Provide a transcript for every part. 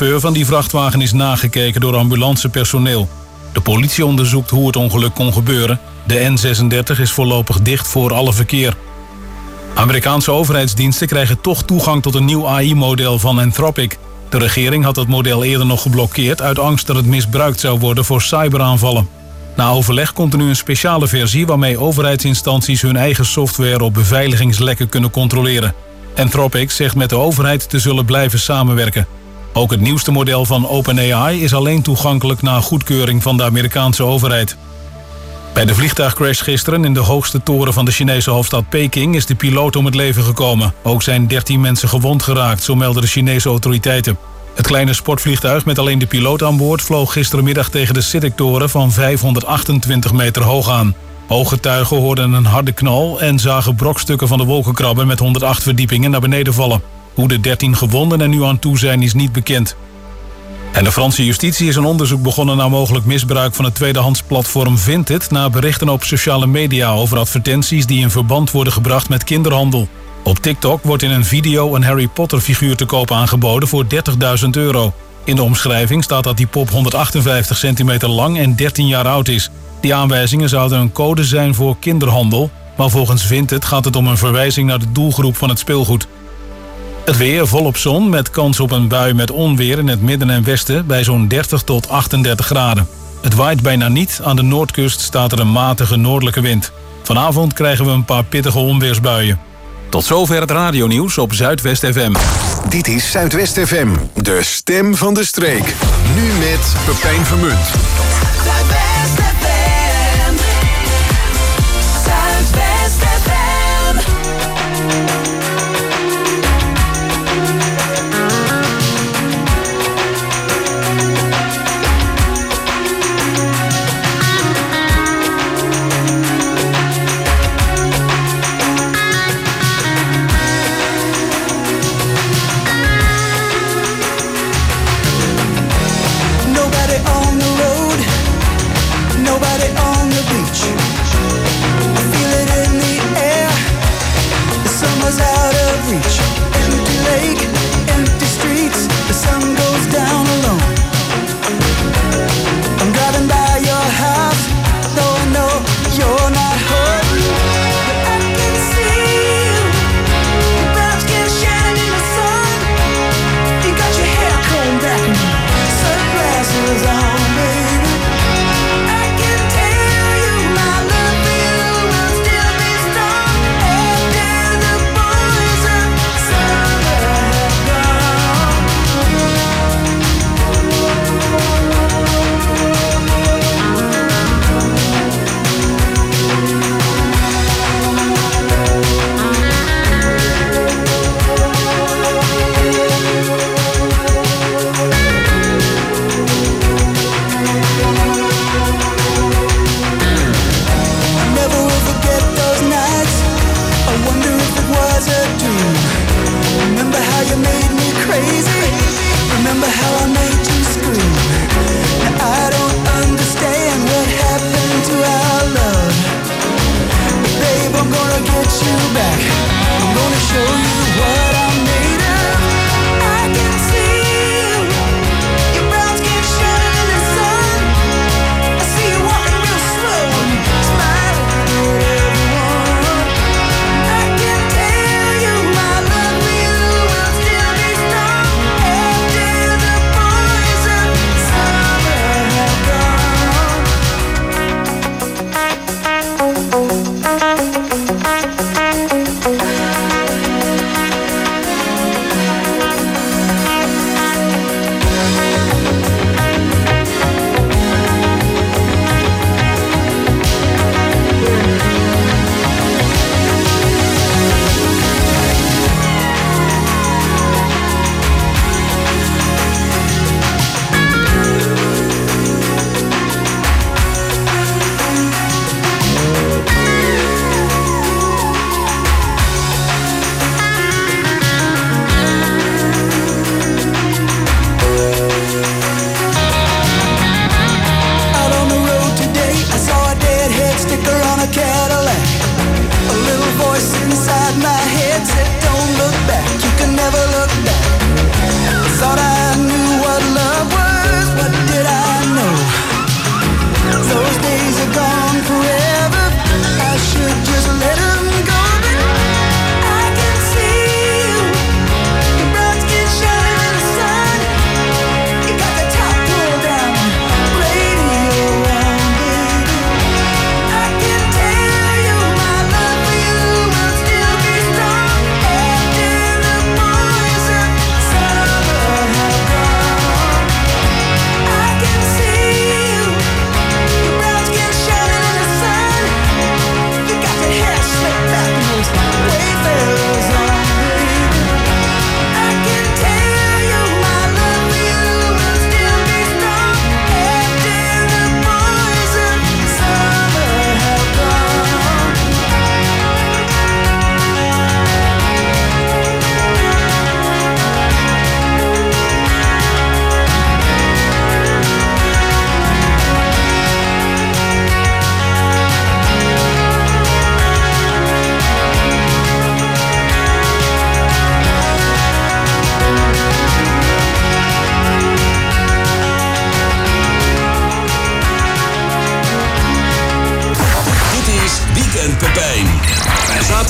chauffeur van die vrachtwagen is nagekeken door ambulancepersoneel. De politie onderzoekt hoe het ongeluk kon gebeuren. De N36 is voorlopig dicht voor alle verkeer. Amerikaanse overheidsdiensten krijgen toch toegang tot een nieuw AI-model van Anthropic. De regering had het model eerder nog geblokkeerd uit angst dat het misbruikt zou worden voor cyberaanvallen. Na overleg komt er nu een speciale versie waarmee overheidsinstanties hun eigen software op beveiligingslekken kunnen controleren. Anthropic zegt met de overheid te zullen blijven samenwerken. Ook het nieuwste model van OpenAI is alleen toegankelijk na goedkeuring van de Amerikaanse overheid. Bij de vliegtuigcrash gisteren in de hoogste toren van de Chinese hoofdstad Peking is de piloot om het leven gekomen. Ook zijn 13 mensen gewond geraakt, zo melden de Chinese autoriteiten. Het kleine sportvliegtuig met alleen de piloot aan boord vloog gistermiddag tegen de CITIC-toren van 528 meter hoog aan. Ooggetuigen hoorden een harde knal en zagen brokstukken van de wolkenkrabber met 108 verdiepingen naar beneden vallen. Hoe de 13 gewonden er nu aan toe zijn is niet bekend. En de Franse justitie is een onderzoek begonnen naar mogelijk misbruik van het tweedehandsplatform Vinted na berichten op sociale media over advertenties die in verband worden gebracht met kinderhandel. Op TikTok wordt in een video een Harry Potter figuur te koop aangeboden voor €30.000. In de omschrijving staat dat die pop 158 centimeter lang en 13 jaar oud is. Die aanwijzingen zouden een code zijn voor kinderhandel, maar volgens Vinted gaat het om een verwijzing naar de doelgroep van het speelgoed. Het weer volop zon met kans op een bui met onweer in het midden en westen bij zo'n 30 tot 38 graden. Het waait bijna niet, aan de noordkust staat er een matige noordelijke wind. Vanavond krijgen we een paar pittige onweersbuien. Tot zover het radionieuws op Zuidwest FM. Dit is Zuidwest FM, de stem van de streek. Nu met Pepijn Vermunt. Zuidwest FM. Zuidwest FM. Nobody on the road, nobody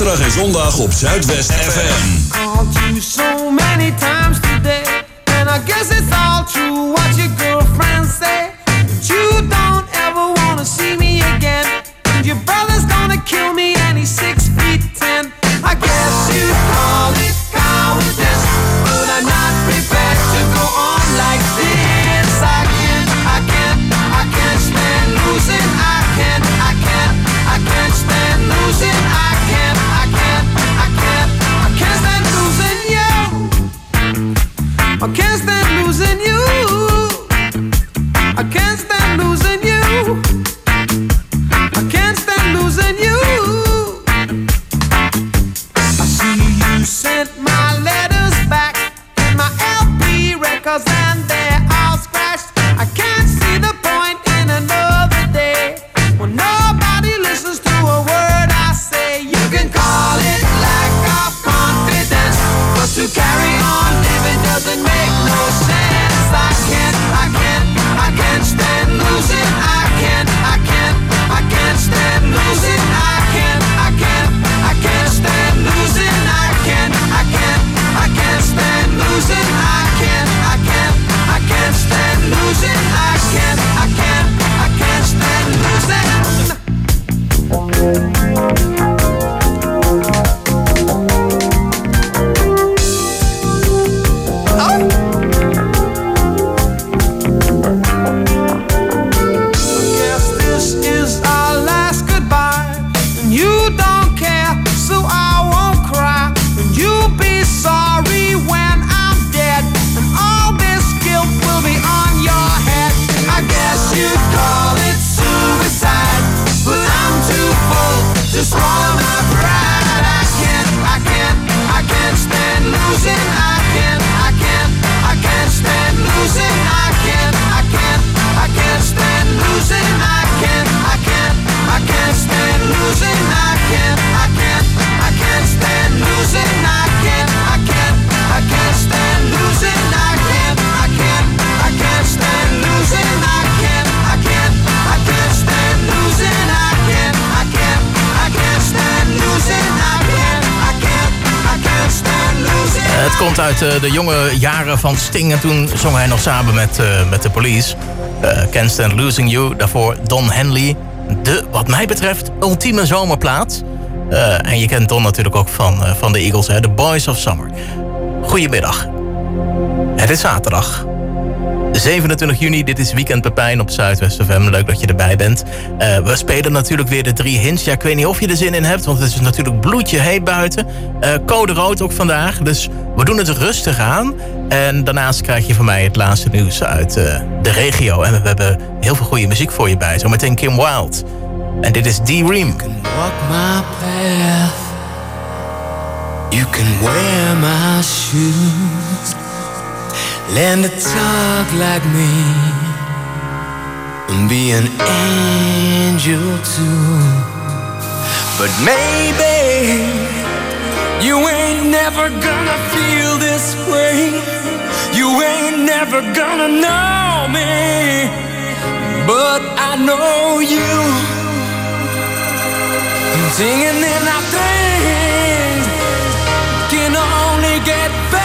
zaterdag en zondag op Zuidwest FM. Called you so many times today, and I guess it's all true what your girlfriend say. But you don't ever wanna see me again, and your brother's gonna kill me and he's 6'10". I guess you call it cowardice, but I'm not prepared to go on like this. I can't stand losing. I can't stand losing. I can't stand losing you. I can't stand losing you. I can't stand losing you. I can't stand losing you. I see you sent my letters back and my LP records, and they're all scratched. I can't see the point in another day when nobody listens to a word I say. You can call it lack of confidence, but to carry on living doesn't make no sense. I can't stand losing. I can't stand losing. I can't stand losing. I can't stand losing. I can't stand losing. I can't stand losing. Guess this is our last goodbye, and you don't care, so I won't cry. And you'll be sorry when I'm dead, and all this guilt will be on your head. I guess you'd call it suicide, but I'm too full to swallow my pride. I can't stand losing. I can't stand losing. I can't stand losing. I can't stand losing. I can't stand losing. I can't stand losing. I can't stand losing. I can't stand losing. I can't stand losing. Het komt uit de jonge jaren van Sting. En toen zong hij nog samen met de Police. Can't Stand Losing You. Daarvoor Don Henley. De, wat mij betreft, ultieme zomerplaat. En je kent Don natuurlijk ook van de Eagles. Hè? The Boys of Summer. Goedemiddag. Het is zaterdag. 27 juni, dit is Weekend Pepijn op Zuidwest FM. Leuk dat je erbij bent. We spelen natuurlijk weer de 3 hints. Ja, ik weet niet of je er zin in hebt, want het is natuurlijk bloedje heet buiten. Code rood ook vandaag, dus we doen het rustig aan. En daarnaast krijg je van mij het laatste nieuws uit de regio. En we hebben heel veel goede muziek voor je bij. Zometeen Kim Wilde. En dit is D-Ream. You can walk my path. You can wear my shoes. Learn to talk like me and be an angel too. But maybe you ain't never gonna feel this way. You ain't never gonna know me, but I know you. Singing in our things can only get better.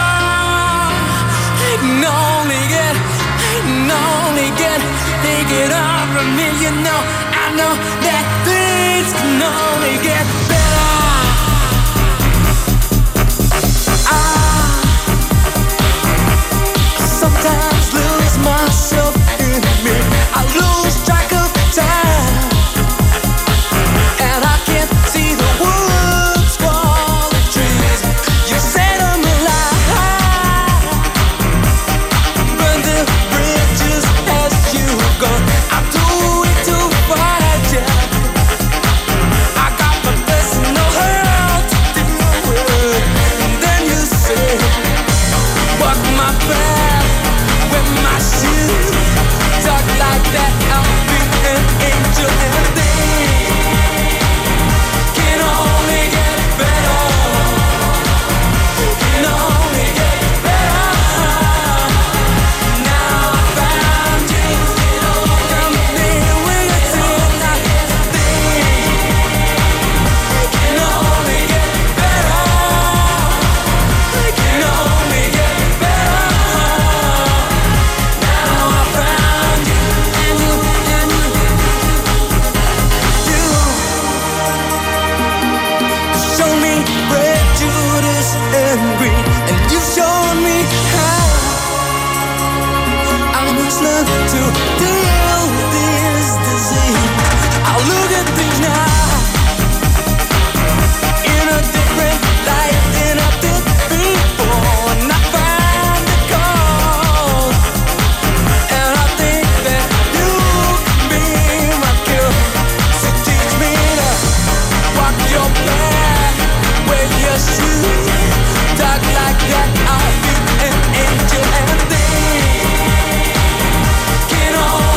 Take it all from me, you know. I know that things can only get better. I sometimes lose myself in me. I lose track of time, and I can't see the woods for the trees. You set them alive, burn the bridges as you go. I'm too weak to fight you. I got my best must learn to deal with this disease. I'll look at things now in a different light than I did before, and I find the cause. And I think that you can be my cure. So teach me to walk your path, wear your shoes, talk like that. I'll be an angel and think, can all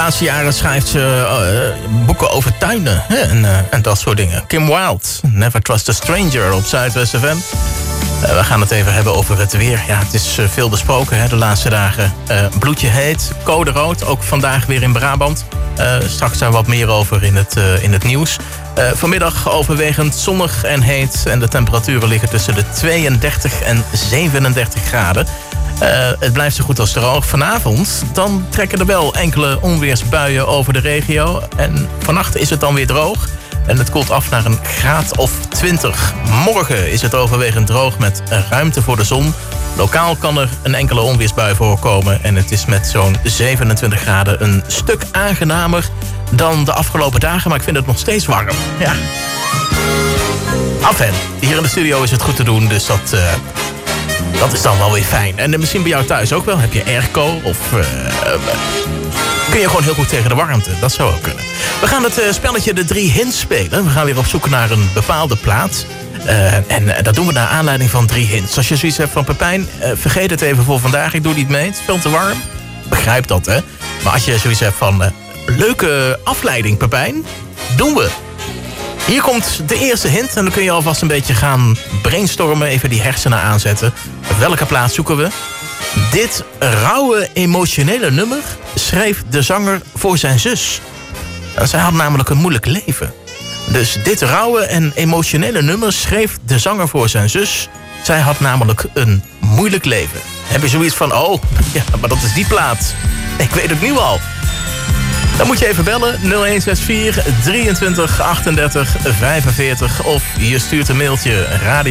laatste jaren schrijft ze boeken over tuinen en dat soort dingen. Kim Wilde, Never Trust a Stranger op Zuidwest FM. We gaan het even hebben over het weer. Ja, het is veel besproken de laatste dagen. Bloedje heet, code rood, ook vandaag weer in Brabant. Straks daar wat meer over in het nieuws. Vanmiddag overwegend zonnig en heet. En de temperaturen liggen tussen de 32 en 37 graden. Het blijft zo goed als droog. Vanavond dan trekken er wel enkele onweersbuien over de regio. En vannacht is het dan weer droog. En het koelt af naar een graad of 20. Morgen is het overwegend droog met ruimte voor de zon. Lokaal kan er een enkele onweersbui voorkomen. En het is met zo'n 27 graden een stuk aangenamer dan de afgelopen dagen. Maar ik vind het nog steeds warm. Ja. Enfin, hier in de studio is het goed te doen. Dus dat is dan wel weer fijn. En misschien bij jou thuis ook wel. Heb je airco of kun je gewoon heel goed tegen de warmte. Dat zou ook kunnen. We gaan het spelletje de 3 hints spelen. We gaan weer op zoek naar een bepaalde plaats. En dat doen we naar aanleiding van 3 hints. Als je zoiets hebt van Pepijn, vergeet het even voor vandaag. Ik doe niet mee, het is veel te warm. Begrijp dat, hè. Maar als je zoiets hebt van leuke afleiding, Pepijn, doen we. Hier komt de eerste hint. En dan kun je alvast een beetje gaan brainstormen. Even die hersenen aanzetten. Welke plaats zoeken we? Dit rauwe, emotionele nummer schreef de zanger voor zijn zus. Zij had namelijk een moeilijk leven. Dus dit rauwe en emotionele nummer schreef de zanger voor zijn zus. Zij had namelijk een moeilijk leven. Heb je zoiets van, oh, ja, maar dat is die plaat. Ik weet het nu al. Dan moet je even bellen, 0164 23 38 45. Of je stuurt een mailtje,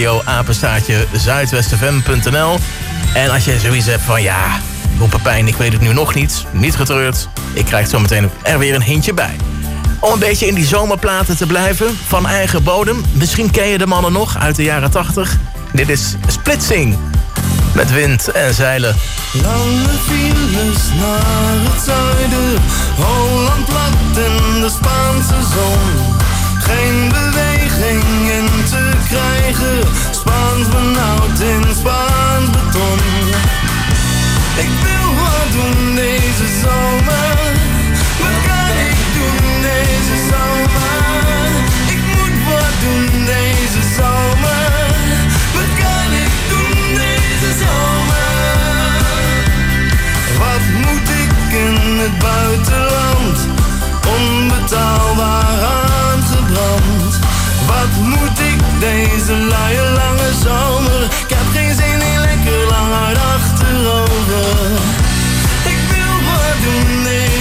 radio@zuidwestfm.nl. En als je zoiets hebt van, ja, Pepijn, ik weet het nu nog niet. Niet getreurd, ik krijg zo meteen er weer een hintje bij. Om een beetje in die zomerplaten te blijven, van eigen bodem. Misschien ken je de mannen nog uit de jaren 80. Dit is Splitsing. Met wind en zeilen. Lange files naar het zuiden, Holland plat in de Spaanse zon. Geen beweging in te krijgen, Spaans benauwd in Spaans beton. Ik wil wat doen deze zomer, wat kan ik doen deze zomer? Ik moet wat doen deze zomer, wat kan ik doen deze zomer? Wat moet ik in het buitenland, onbetaalbaar aangebrand? Wat moet ik deze luie lange zomer? Ik heb geen zin in lekker lang hard achterover. Ik wil wat doen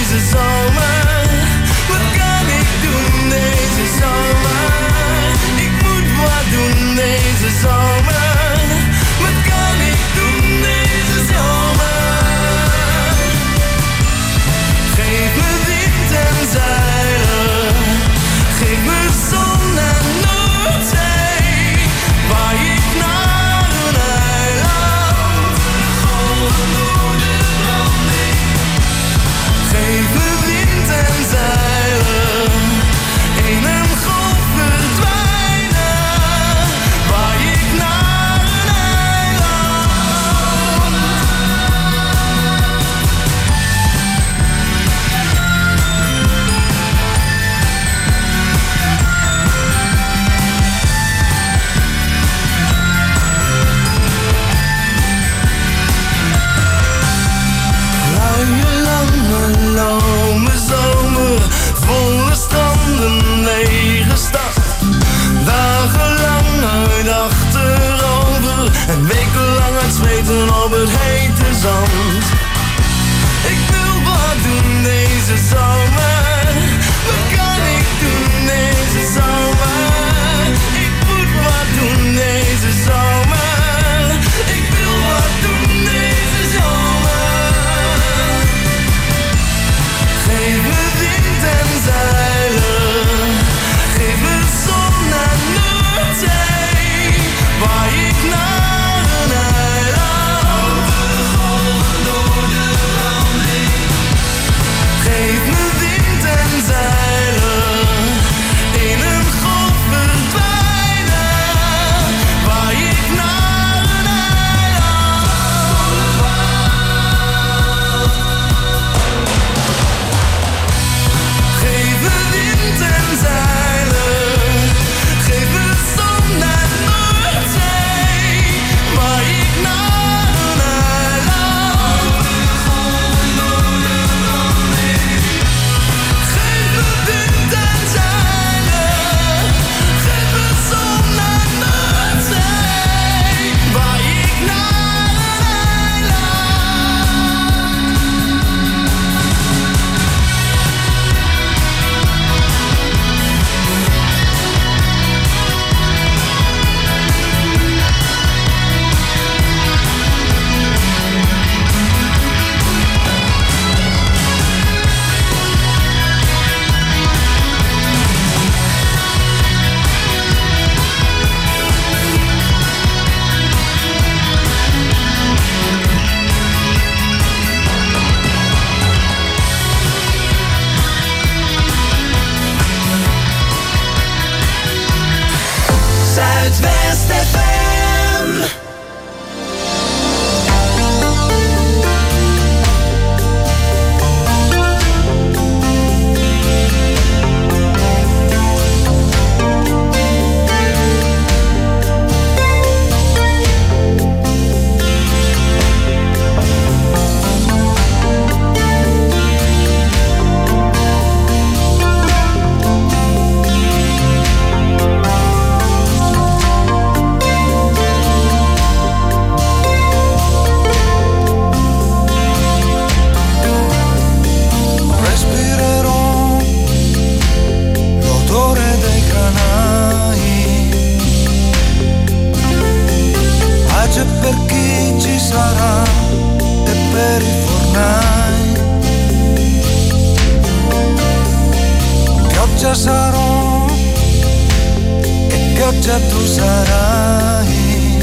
pioggia sarò e pioggia tu sarai.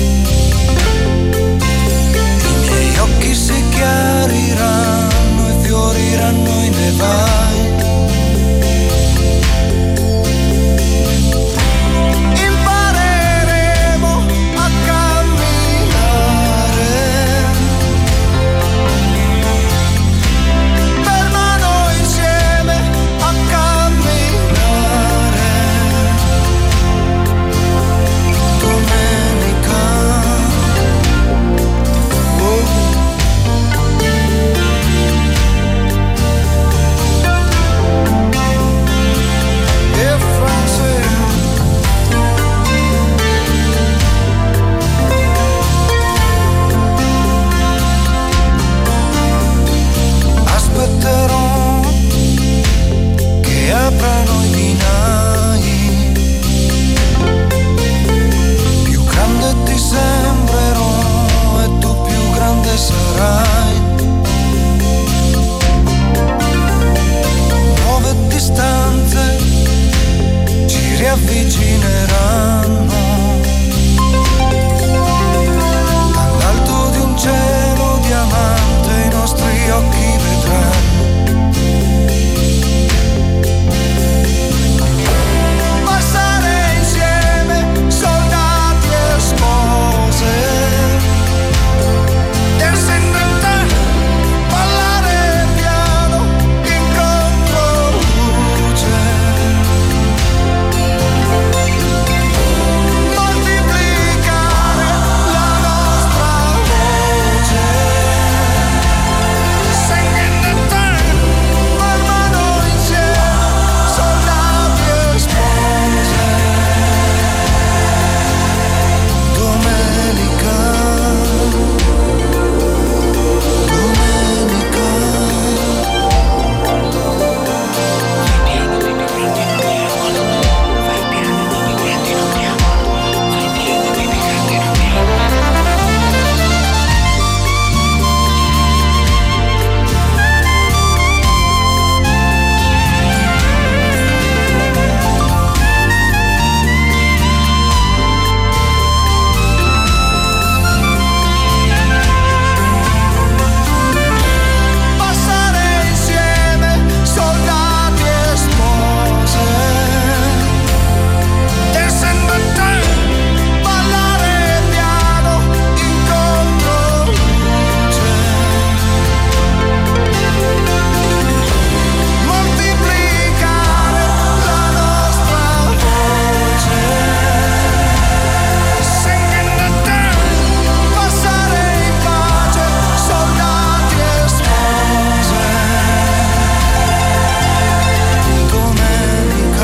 I miei occhi si chiariranno e fioriranno i nevai. Impareremo a camminare per mano insieme a camminare. Domenica, e Francia. Aspetterò che aprano i binai. Più grande ti sembrerò e tu più grande sarai. Nuove distanze ci riavvicineranno. Dall'alto di un cielo diamante i nostri occhi vedranno. Passare insieme soldati e spose. Dance in the dark, ballare piano in controluce. Moltiplicare la nostra voce. Sing in the dark, man mano insieme, soldati e spose. Domenica, domenica. Passare insieme soldati e spose. Dance in the dark, ballare piano in controluce. Moltiplicare la nostra voce. Sing in the dark, passare in pace, soldati e spose. Domenica.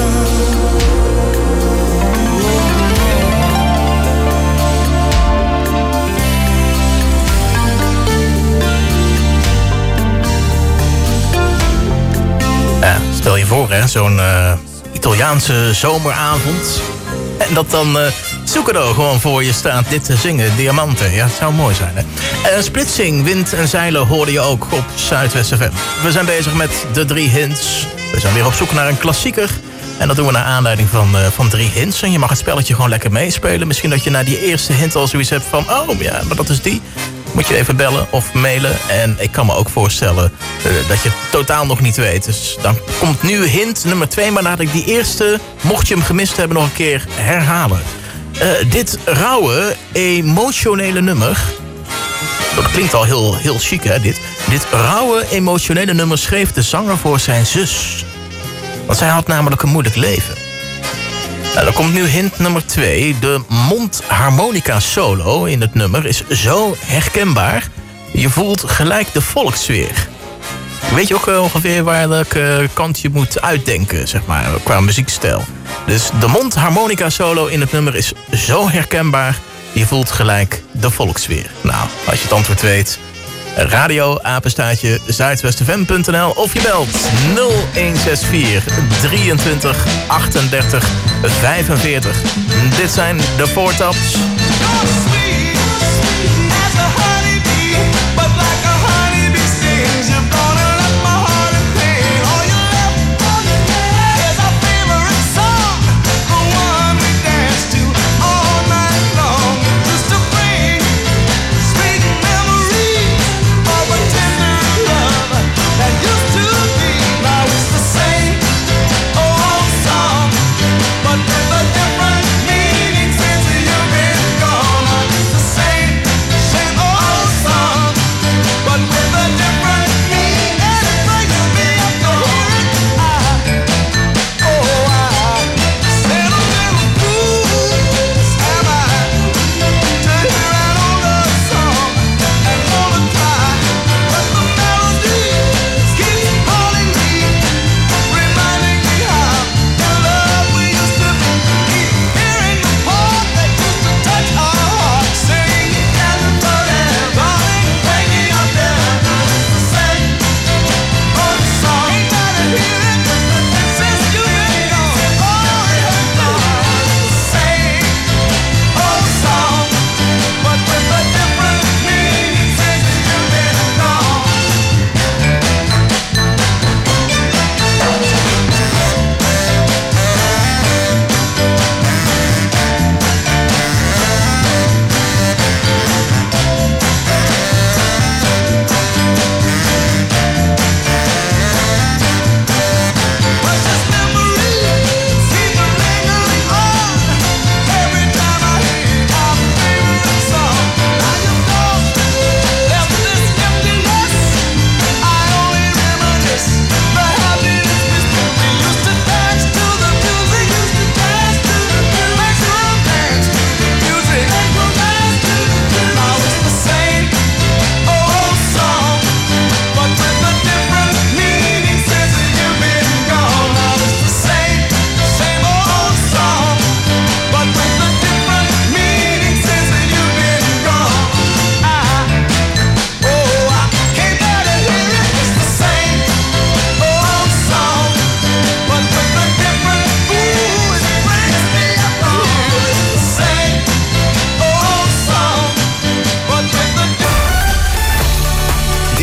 Ja, stel je voor, hè, zo'n Italiaanse zomeravond. En dat dan Zucchero gewoon voor je staat dit te zingen. Diamanten, ja, het zou mooi zijn, hè. Splitsing, wind en zeilen hoorde je ook op Zuidwest FM. We zijn bezig met de 3 hints. We zijn weer op zoek naar een klassieker. En dat doen we naar aanleiding van 3 hints. En je mag het spelletje gewoon lekker meespelen. Misschien dat je na die eerste hint al zoiets hebt van... oh, ja, maar dat is die. Moet je even bellen of mailen. En ik kan me ook voorstellen dat je het totaal nog niet weet. Dus dan komt nu hint nummer 2. Maar laat ik die eerste, mocht je hem gemist hebben, nog een keer herhalen. Dit rauwe, emotionele nummer... Dat klinkt al heel chic, hè, dit. Dit rauwe, emotionele nummer schreef de zanger voor zijn zus. Want zij had namelijk een moeilijk leven. Nou, dan komt nu hint nummer 2. De mondharmonica solo in het nummer is zo herkenbaar. Je voelt gelijk de volkssfeer. Weet je ook ongeveer welke kant je moet uitdenken, zeg maar, qua muziekstijl. Dus de mondharmonica solo in het nummer is zo herkenbaar. Je voelt gelijk de volkssfeer. Nou, als je het antwoord weet... radio, apenstaartje, zuidwestfm.nl of je belt 0164 23 38 45. Dit zijn de Four Tops. As a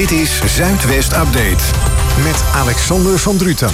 Dit is Zuidwest Update met Alexander van Druten.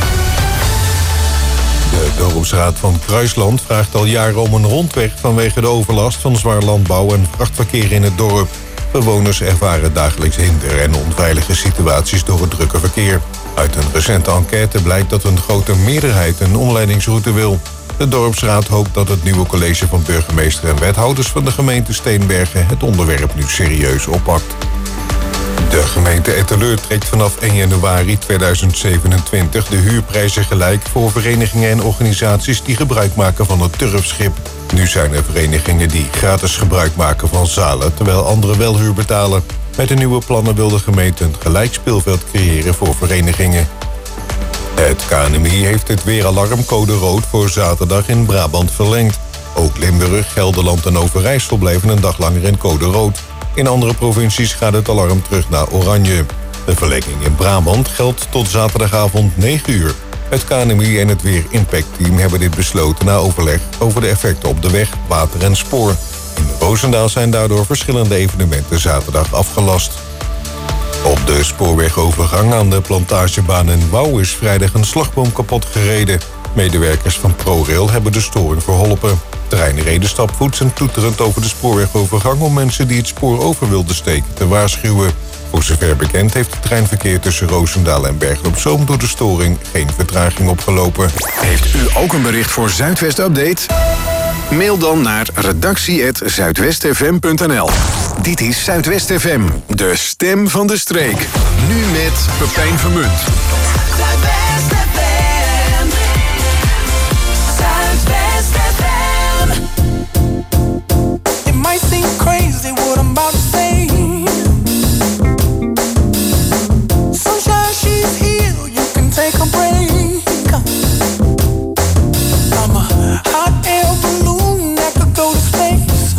De dorpsraad van Kruisland vraagt al jaren om een rondweg vanwege de overlast van zwaar landbouw en vrachtverkeer in het dorp. Bewoners ervaren dagelijks hinder en onveilige situaties door het drukke verkeer. Uit een recente enquête blijkt dat een grote meerderheid een omleidingsroute wil. De dorpsraad hoopt dat het nieuwe college van burgemeester en wethouders van de gemeente Steenbergen het onderwerp nu serieus oppakt. De gemeente Etteleur trekt vanaf 1 januari 2027 de huurprijzen gelijk voor verenigingen en organisaties die gebruik maken van het turfschip. Nu zijn er verenigingen die gratis gebruik maken van zalen, terwijl anderen wel huur betalen. Met de nieuwe plannen wil de gemeente een gelijk speelveld creëren voor verenigingen. Het KNMI heeft het weeralarm code rood voor zaterdag in Brabant verlengd. Ook Limburg, Gelderland en Overijssel blijven een dag langer in code rood. In andere provincies gaat het alarm terug naar oranje. De verlenging in Brabant geldt tot zaterdagavond 9 uur. Het KNMI en het Weer Impact Team hebben dit besloten na overleg over de effecten op de weg, water en spoor. In Roosendaal zijn daardoor verschillende evenementen zaterdag afgelast. Op de spoorwegovergang aan de Plantagebaan in Wouw is vrijdag een slagboom kapot gereden. Medewerkers van ProRail hebben de storing verholpen. Treinen reden stapvoets en toeterend over de spoorwegovergang om mensen die het spoor over wilden steken te waarschuwen. Voor zover bekend heeft het treinverkeer tussen Roosendaal en Bergen op Zoom door de storing geen vertraging opgelopen. Heeft u ook een bericht voor Zuidwest Update? Mail dan naar redactie@zuidwestfm.nl. Dit is Zuidwest FM, de stem van de streek. Nu met Pepijn Vermunt. Zuidwest FM. Zuidwest FM. It might seem crazy what I'm about to say. Sunshine, she's here, you can take a break. I'm a hot air balloon that could go to space.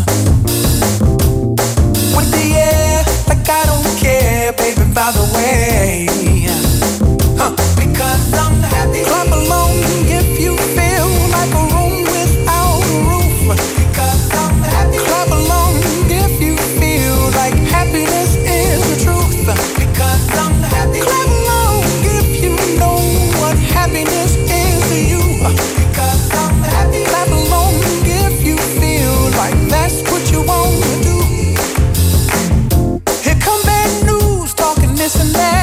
With the air, like I don't care, baby, by the way. Because I'm happy. Clap along if you feel like a room without a roof. Because I'm happy. Clap along if you feel like happiness is the truth. Because I'm happy. Clap along if you know what happiness is to you. Because I'm happy. Clap along if you feel like that's what you want to do. Here come bad news, talking this and that.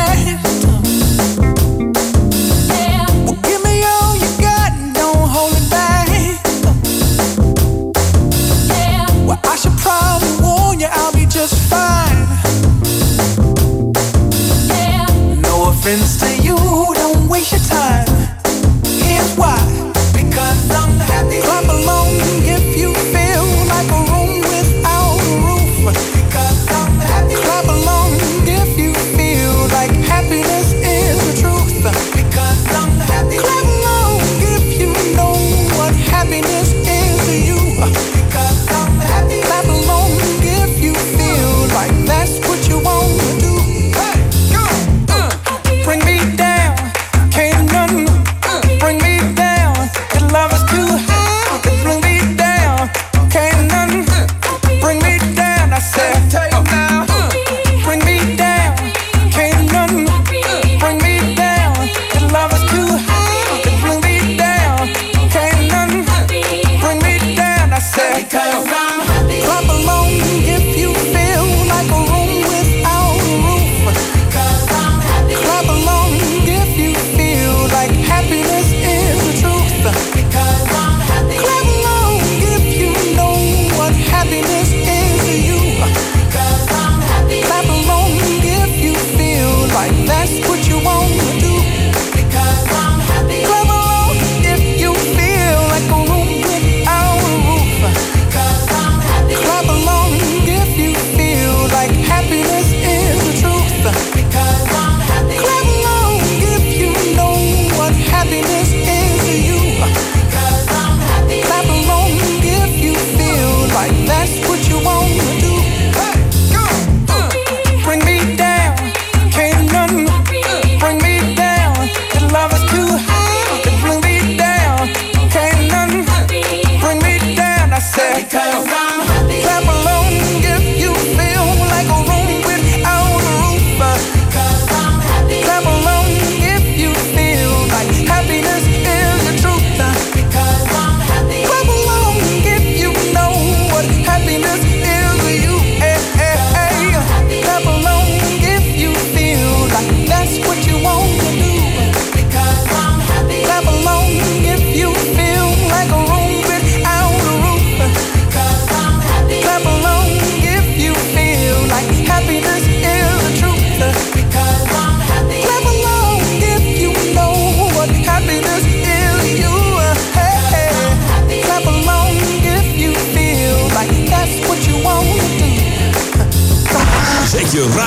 Well, give me all you got and don't hold it back. Well, I should probably warn you, I'll be just fine. No offense to you, don't waste your time. Here's why. Because I'm happy. Clap along if you feel like a room without a roof. Because I'm happy. Clap along if you feel like happiness is the truth. Because I'm happy. Clap along if you know what happiness is to you. Because I'm happy. Clap along if you feel like that's what you want to do. Hey, go! Bring me down, can't nothing bring me down. Your love is too high to bring me down. Can't nothing bring me down. I said, take now, bring me down. Can't nothing bring me down. Your love is too high to bring me down. Can't nothing bring me down. I said, because I'm happy. Clap along if you feel like a room without a roof. Because I'm happy. Clap along if you feel like happiness is the truth. Because I'm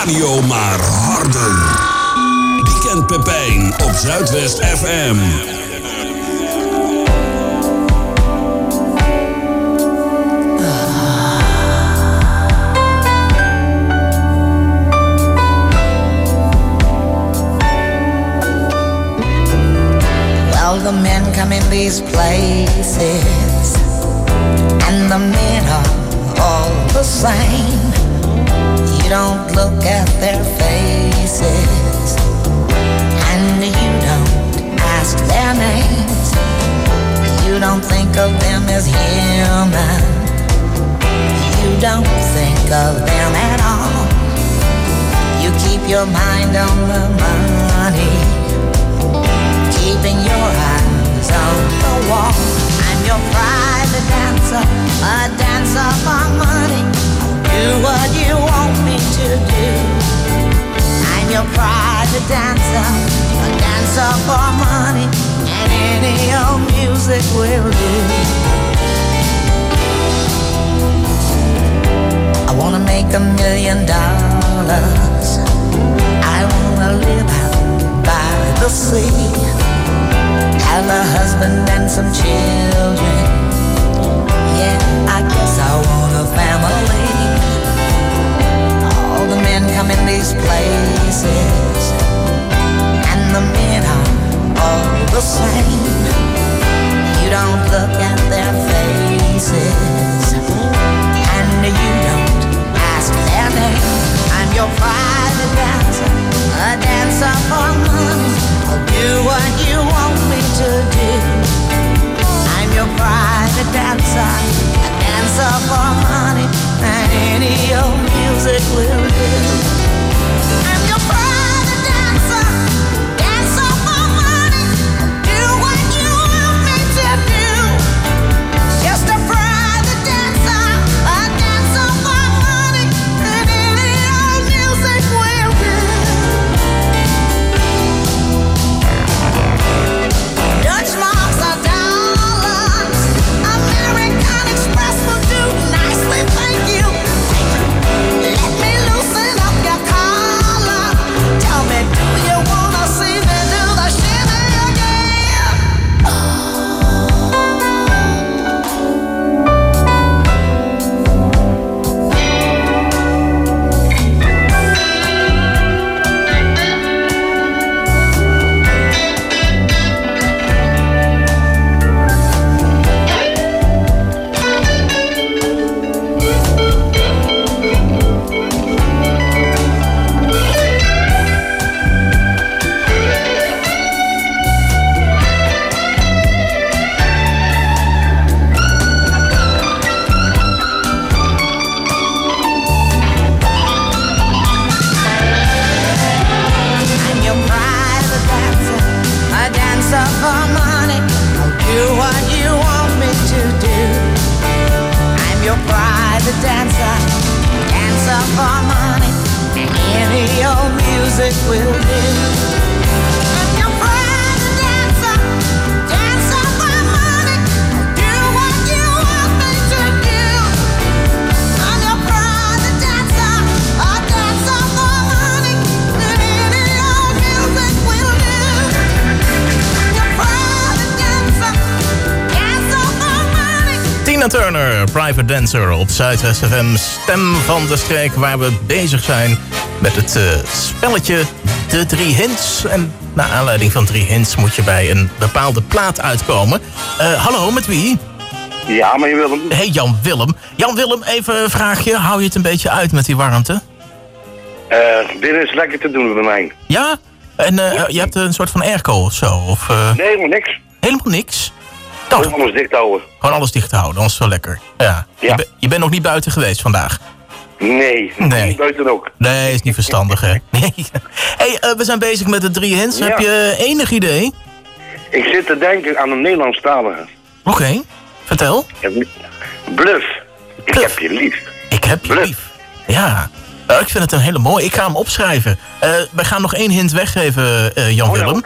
radio maar harder. Weekend Pepijn op Zuidwest FM. Well, the men come in these places, and the men are all the same. You don't look at their faces, and you don't ask their names. You don't think of them as human. You don't think of them at all. You keep your mind on the money, keeping your eyes on the wall. I'm your private dancer, a dancer for money. Do what you want me to do. I'm your private dancer, a dancer for money, and any old music will do. I wanna make $1 million. I wanna live out by the sea, have a husband and some children. Yeah, I guess I want a family. All the men come in these places, and the men are all the same. You don't look at their faces, and you don't ask their name. I'm your private dancer, a dancer for money. I'll do what you want me to do. I'm your private dancer, a dancer for money, and any old music will do. I'm your private dancer, dancer for money. Do what you want me to do. Just a private dancer, a dancer for money, and any old music will do. Dutch marks are dollars, American Express will do nicely, thank you. Let me loosen up your collar. Tell me, do you wanna see me do the shimmy again? I'm your private dancer, a dancer for money. I'll do what you want me to do. I'm your private dancer, dancer for money, and any old music will do. I'm your private dancer, dancer for money. I'll do what you want me to do. I'm your private dancer, a dancer for money, and any old music will do. I'm your private dancer, dancer for money. Tina Turner, Private Dancer op Zuidwest FM. Stem van de streek, waar we bezig zijn met het spelletje De 3 Hints. En naar aanleiding van 3 hints moet je bij een bepaalde plaat uitkomen. Hallo, met wie? Ja, meneer Willem. Hey, Jan Willem. Jan Willem, even een vraagje. Hou je het een beetje uit met die warmte? Binnen is lekker te doen bij mij. Ja? En je hebt een soort van airco of zo? Of, Nee, helemaal niks. Helemaal niks? Gewoon alles dicht houden. Gewoon alles dicht houden, dat is wel lekker. Ja. Ja. Je bent nog niet buiten geweest vandaag? Nee, niet buiten ook. Nee, is niet verstandig, hè? Nee. Hey, we zijn bezig met de 3 hints. Ja. Heb je enig idee? Ik zit te denken aan een Nederlandstalige. Oké, vertel. Bluff. Ik heb je lief. Ik heb je lief. Ja. Ik vind het een hele mooie. Ik ga hem opschrijven. We gaan nog 1 hint weggeven, Jan Willem.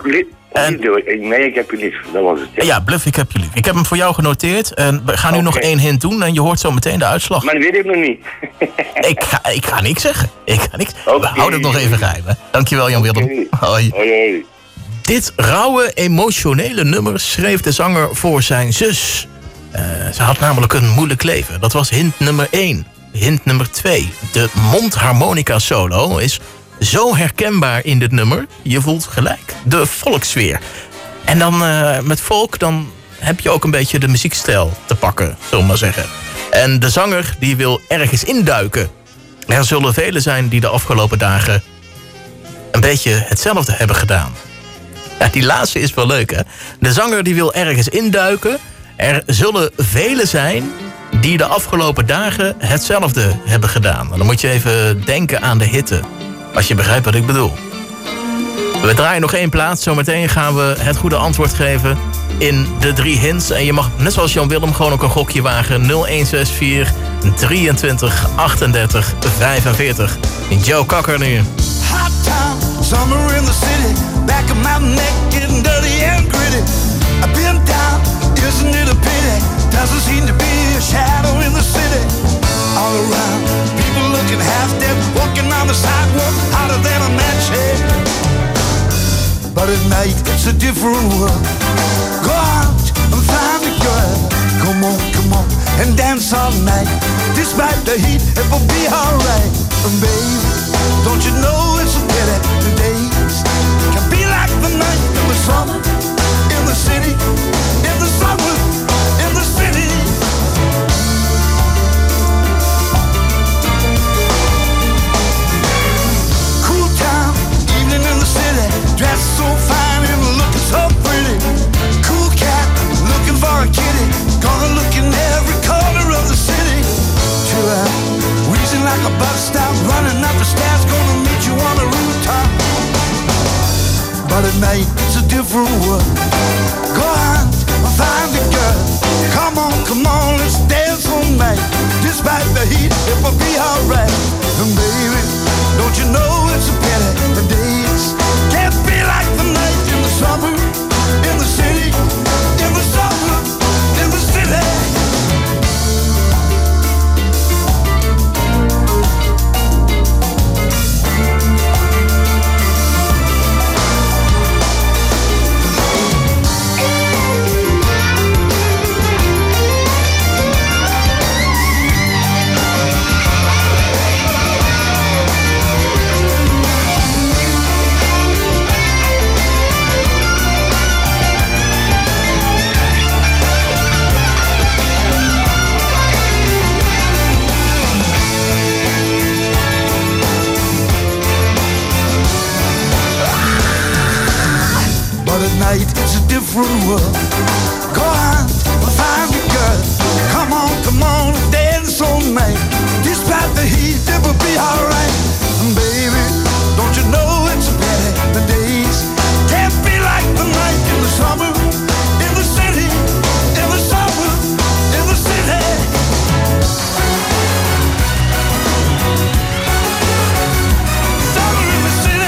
Nee, ik heb je lief. Dat was het. Ja, Bluff, ik heb je lief. Ik heb hem voor jou genoteerd. En we gaan nu nog 1 hint doen en je hoort zo meteen de uitslag. Maar dat weet ik nog niet. Ik ga niks zeggen. We houden het nog even geheim. Hè. Dankjewel, Jan Willem. Hoi. Hoi. Dit rauwe, emotionele nummer schreef de zanger voor zijn zus. Ze had namelijk een moeilijk leven. Dat was hint nummer 1. Hint nummer 2. De mondharmonica solo is zo herkenbaar in dit nummer. Je voelt gelijk de volkssfeer. En dan met volk, dan heb je ook een beetje de muziekstijl te pakken, zullen we maar zeggen. En de zanger die wil ergens induiken. Er zullen velen zijn die de afgelopen dagen een beetje hetzelfde hebben gedaan. Ja, die laatste is wel leuk, hè? De zanger die wil ergens induiken. Er zullen velen zijn die de afgelopen dagen hetzelfde hebben gedaan. En dan moet je even denken aan de hitte. Als je begrijpt wat ik bedoel. We draaien nog 1 plaats. Zometeen gaan we het goede antwoord geven in de 3 hints. En je mag, net zoals Jan Willem, gewoon ook een gokje wagen. 0164 23 38 45. Joe Cocker nu. Hot town, summer in the city. Back of my neck getting dirty and gritty. I've been down, isn't it a pity? Doesn't seem to be a shadow in the city. All around, people looking half dead, walking on the sidewalk, hotter than a match head. But at night, it's a different world. Go out and find a girl. Come on, and dance all night. Despite the heat, it will be alright. And baby, don't you know it's a pity? The days can be like the night in the summer, in the city, in the summer, in the city. Cool town, evening in the city, dressed so fine and looking so pretty. Cool cat, looking for a kitty, gonna look in every corner of the city. Chill out, wheezing like a bus stop, running up the stairs, gonna meet you on the rooftop. But at night, it's a different world. Go on, find a girl. Come on, let's dance all night. Despite the heat, it will be alright. And baby, don't you know it's a pity? The days can't be like the night in the summer, in the city, in the summer, in the city. It's a different world. Go on, find a girl. Come on, dance all night. Despite the heat, it will be alright. And baby, don't you know it's a pity? The days can't be like the night in the summer, in the city, in the summer, in the city. Summer in the city.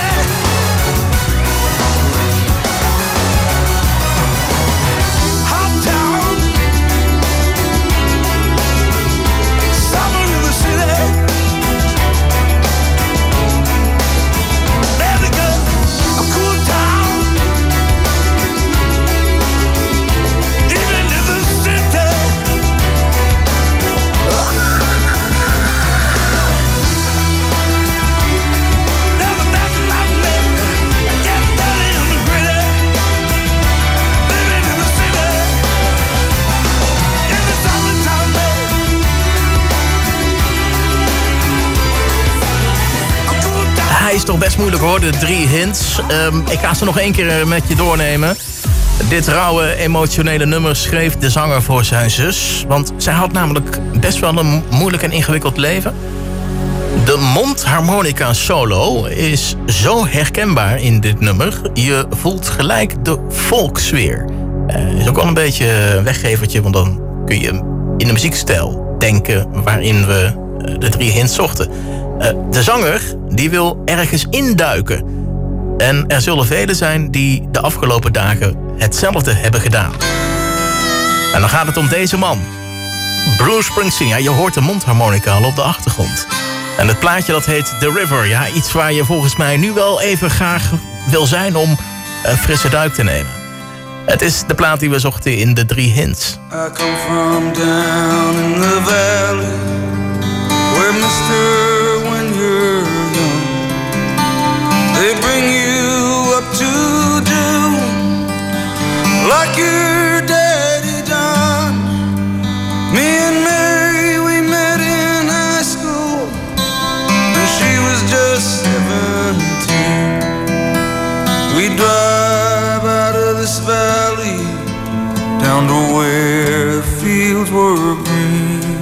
Hij is toch best moeilijk hoor, de 3 hints. Ik ga ze nog 1 keer met je doornemen. Dit rauwe, emotionele nummer schreef de zanger voor zijn zus. Want zij had namelijk best wel een moeilijk en ingewikkeld leven. De mondharmonica solo is zo herkenbaar in dit nummer. Je voelt gelijk de volkssfeer. Is ook wel een beetje een weggevertje, want dan kun je in de muziekstijl denken waarin we de 3 hints zochten. De zanger die wil ergens induiken. En er zullen velen zijn die de afgelopen dagen hetzelfde hebben gedaan. En dan gaat het om deze man. Bruce Springsteen. Ja, je hoort de mondharmonica al op de achtergrond. En het plaatje dat heet The River. Ja, iets waar je volgens mij nu wel even graag wil zijn om een frisse duik te nemen. Het is de plaat die we zochten in de 3 hints. I come from down in the valley, where mister, when you're young, they bring you up to do like your daddy done. Me and Mary, we met in high school, and she was just 17. We drive out of this valley down to where the fields were green.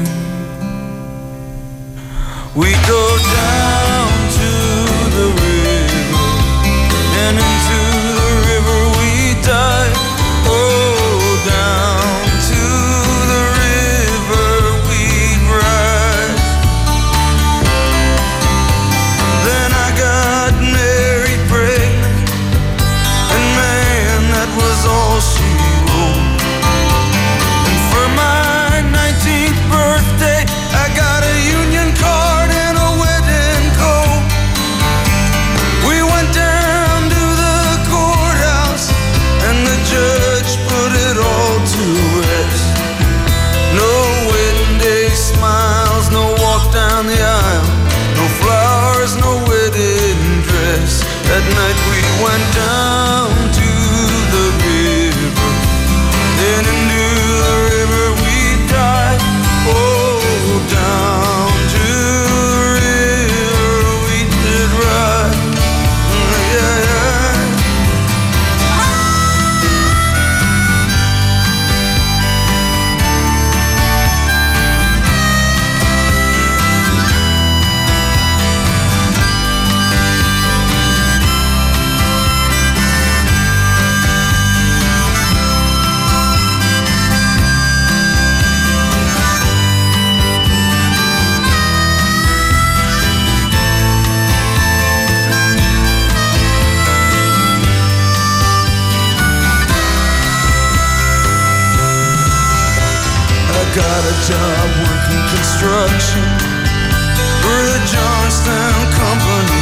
We go down to the river, and into the river we dive. Oh, down to the river we ride. Then I got married, pregnant, and man, that was all she wrote. And for my 19th birthday, I got a union card and a wedding coat. We went down to the courthouse, and the judge put it all to rest. No wedding day smiles, no walk down the aisle, no flowers, no wedding dress. That night we went down to the river, then into the river we dive. Oh, down to the river we did ride. Yeah, yeah. Got a job working construction for the Johnstown Company,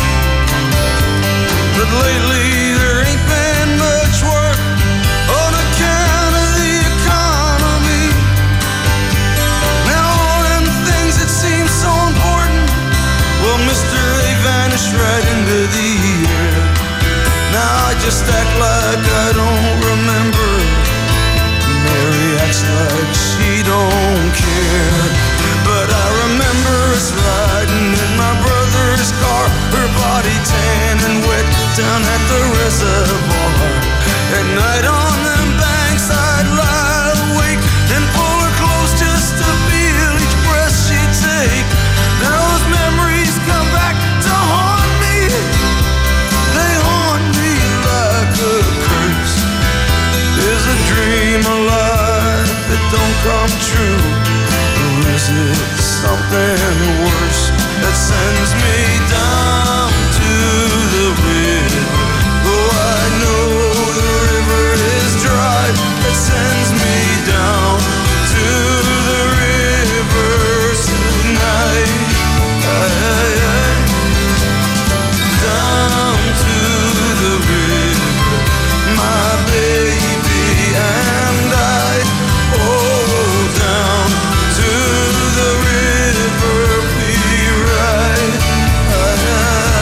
but lately there ain't been much work on account of the economy. Now all them things that seem so important, well, mister, they vanish right into the air. Now I just act like I don't remember. Mary acts like she don't care, but I remember us riding in my brother's car, her body tan and wet down at the reservoir. At night on them banks I'd lie awake and pull her close just to feel each breath she'd take. Those memories come back to haunt me, they haunt me like a curse. Is a dream alive that don't come true, or is it something worse that sends me down to the river? Oh, I know the river is dry, that sends me down to the river tonight. Down to the river, my baby and I. Oh, down to the river we ride.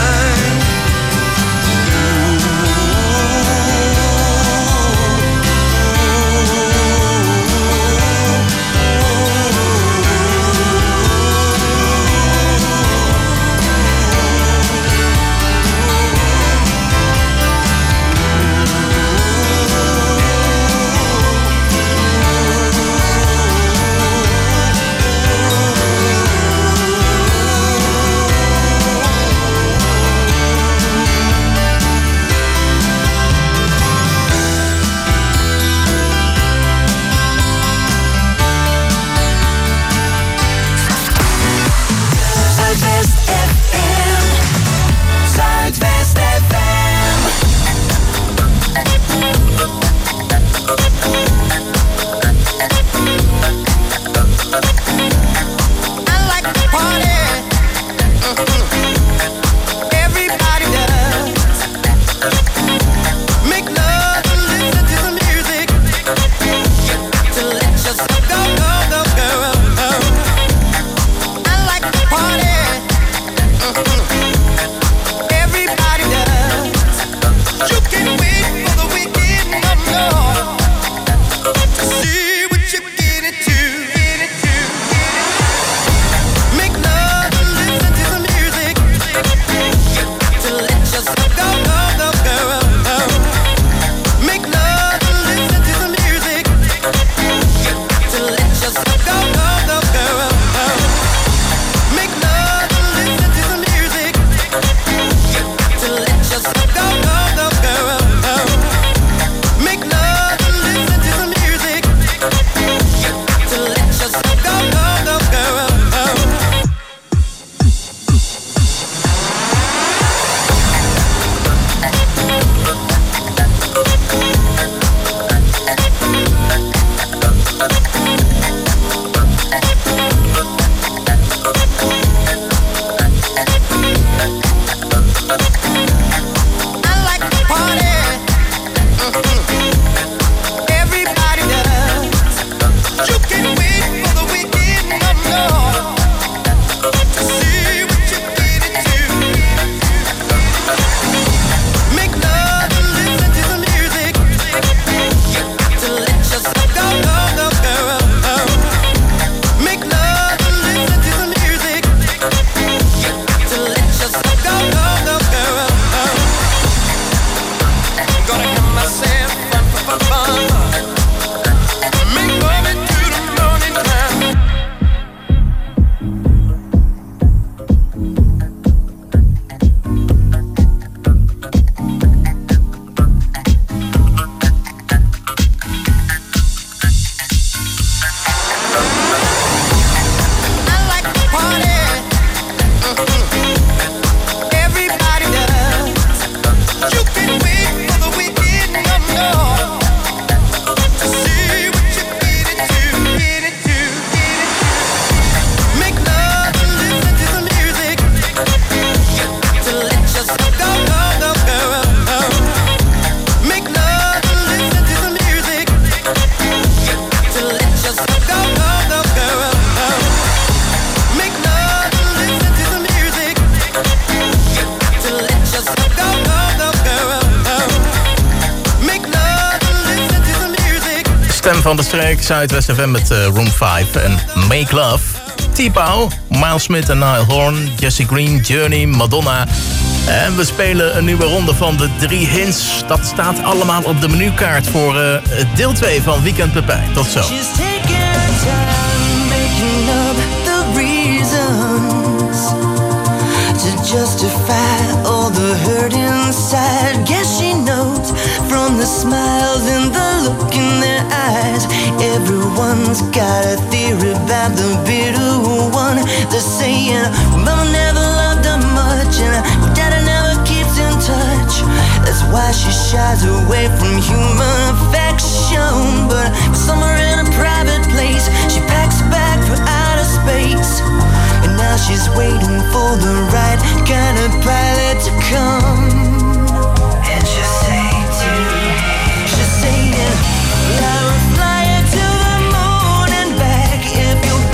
van de streek, Zuidwest FM met Room 5 en Make Love. T-Pow, Miles Smith en Niall Horn, Jesse Green, Journey, Madonna. En we spelen een nieuwe ronde van de 3 hints. Dat staat allemaal op de menukaart voor deel 2 van Weekend Pepijn. Tot zo. She's taking her time making up the reasons to justify all the hurt inside. Guess she knows from the smiles and the look in their eyes. Everyone's got a theory about the bitter one. They're saying, Mama never loved her much and Daddy never keeps in touch. That's why she shies away from human affection. But somewhere in a private place, she packs a bag for outer space. And now she's waiting for the right kind of pilot to come. And she'll say to me, she'll say, I will fly you to the moon and back if you'll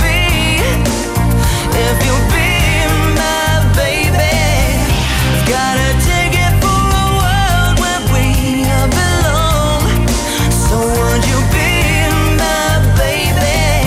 be my baby. Got a ticket for a world where we belong. So would you be my baby?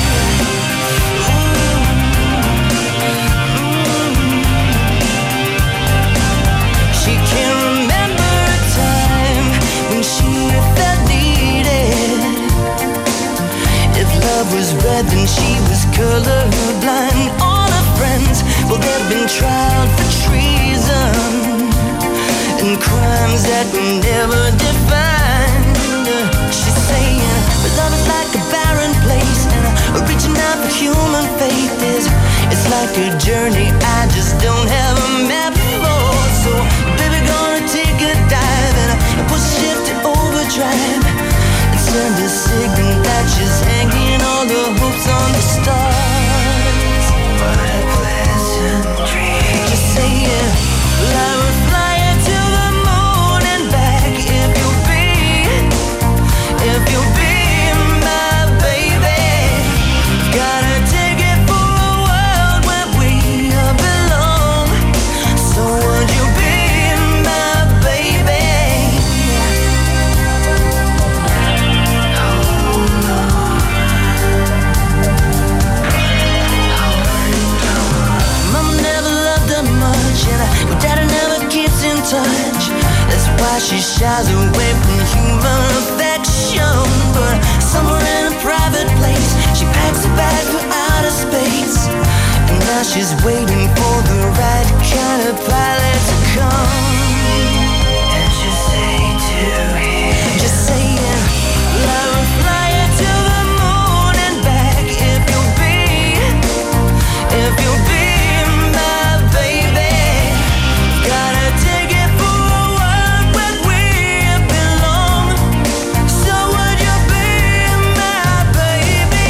She can't remember a time when she felt needed. If love was red, then she was colorblind. All her friends, well, they've been tried for treason and crimes that were never defined. She's saying, but love is like a barren place, and reaching out for human faith it's like a journey I just don't have a map for. So, baby, gonna take a dive and push shift to overdrive and send a signal that she's hanging all the hopes on the stars. What a pleasant dream. Just saying, well, I will fly you to the moon and back if you'll be my baby. Got a ticket for a world where we belong. So would you be my baby? Mama never loved her much, and Daddy never keeps in touch. That's why she shies away from human affection. But somewhere in a private place, she packs a bag for outer space. And now she's waiting for the right kind of pilot to come. And she'll say to him, just saying, I will fly you to the moon and back if you'll be my baby. Got a ticket for a world where we belong. So would you be my baby?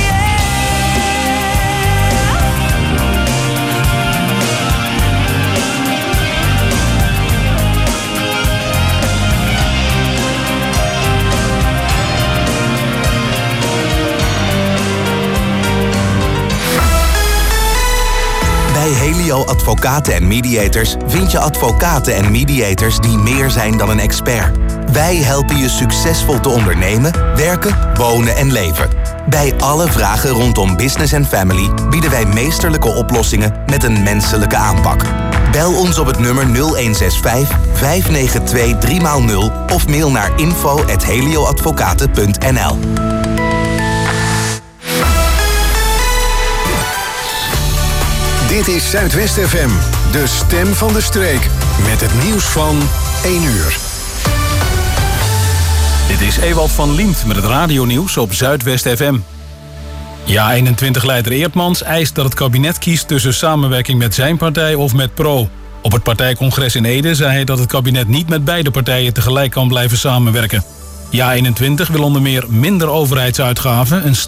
Bij Helio Advocaten en Mediators vind je advocaten en mediators die meer zijn dan een expert. Wij helpen je succesvol te ondernemen, werken, wonen en leven. Bij alle vragen rondom business en family bieden wij meesterlijke oplossingen met een menselijke aanpak. Bel ons op het nummer 0165 592 3x0 of mail naar info@helioadvocaten.nl. Dit is Zuidwest FM, de stem van de streek. Met het nieuws van 1 uur. Dit is Ewald van Liemt met het radionieuws op Zuidwest FM. Ja21-leider Eertmans eist dat het kabinet kiest tussen samenwerking met zijn partij of met PRO. Op het partijcongres in Ede zei hij dat het kabinet niet met beide partijen tegelijk kan blijven samenwerken. Ja21 wil onder meer minder overheidsuitgaven, een